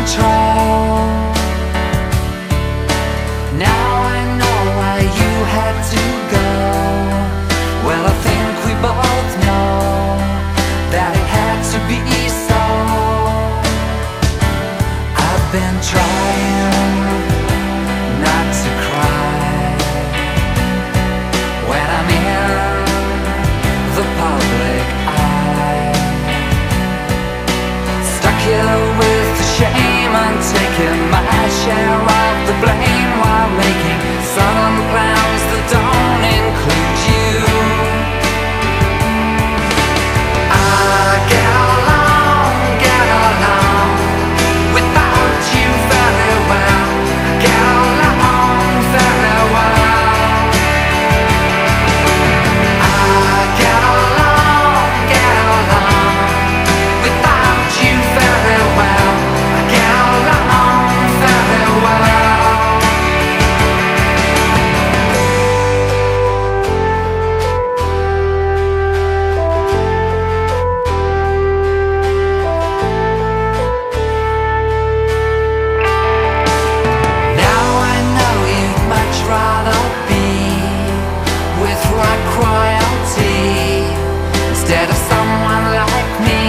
control. Now I know why you had to go. Well, I think we both know that it had to be so. I've been trying not to cry when I'm in the public eye, stuck here with the shame and taking my share of the blame while making sudden plans that don't include you. I get along without you very well. Get along very well. I get along without you very well. I get along very well. Now I know you'd much rather be with rock royalty instead of someone like me.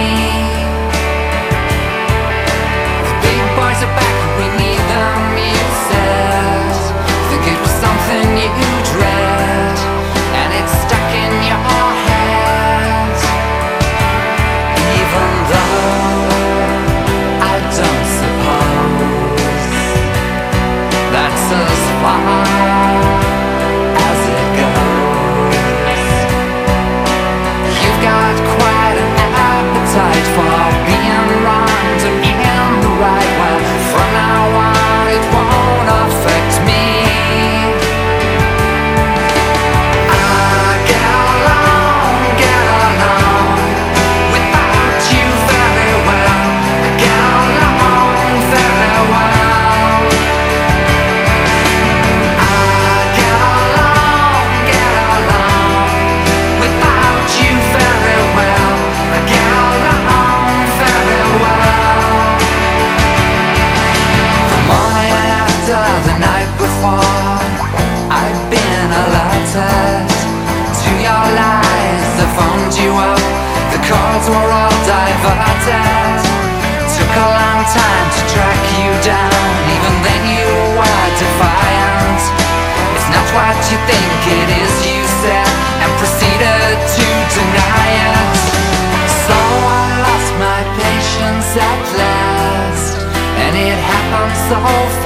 The big boys are back, we need them, you said. Think it was something you dread, and it's stuck in your head. Even though I don't suppose that's as far as it goes. You've got quite an appetite for being wronged and in the right. Well, from now on it won't affect me. I get along without you very well. I get along very well. I get along without you very well. I get along very well. The morning after the night before, I've been alerted to your lies. I phoned you up, the calls were all diverted. Took a long time to track you down, even then you were defiant. It's not what you think it is, you said, and proceeded to deny it. So I lost my patience at last, and it happened so